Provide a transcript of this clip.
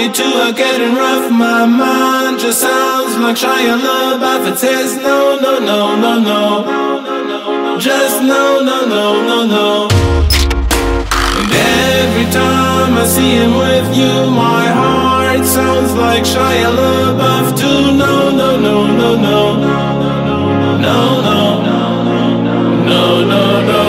you two are getting rough. My mind just sounds like Shia LaBeouf. It says no, no, no, no, no. Just no, no, no, no, no. And every time I see him with you, my heart sounds like Shia LaBeouf too. No, no, no, no, no. No, no, no, no, no.